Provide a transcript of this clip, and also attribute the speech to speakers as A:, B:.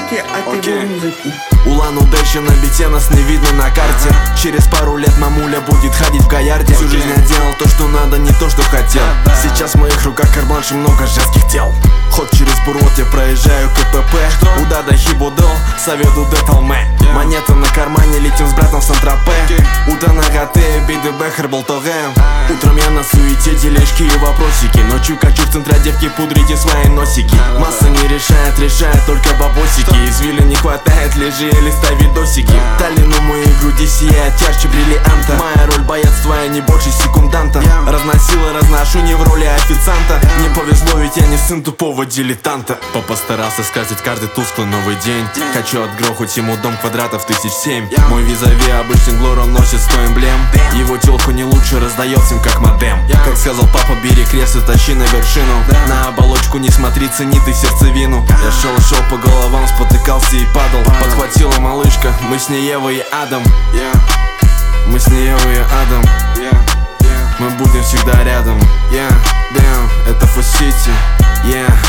A: звуки от его музыки.
B: Улан-Удэ еще на бите, нас не видно на карте. Через пару лет мамуля будет ходить в Гаярде. Всю жизнь я делал то, что надо, не то, что хотел. Сейчас в моих руках карбланш и много женских тел. Ход через Бурот, я проезжаю КПП. Удада хибудол, совету деталме. Монета на кармане, летим с братом в Сан-Тропе. Ута на ГТ, БДБ, Хербалтогэм. Утром я на суете, тележки и вопросики. Ночью качу в центре, девки, пудрите свои носики. Масса не решает только бабосики. Из вилли не хватает, лежи или ставь видосики. Таллину моей груди сияет ярче бриллианта. Моя роль боец твоя не больше секунданта. Разносила, разношу не в роли официанта. Не повезло, ведь я не сын тупого дилетанта. Папа старался скрасить каждый тусклый новый день. Хочу отгрохать ему дом квадратов 1007. Мой визави обычный глор, он носит 100 эмблем. Его телку не лучше раздает всем как модем. Как сказал папа, бери крест и тащи на вершину. На оболочку не смотри, цени ты сердцевину. Я шел по головам, спотыкался и падал. Подхватила малышка, мы с ней Ева и Адам. Мы с ней Ева и Адам. Мы будем всегда рядом. Это Фо Сити.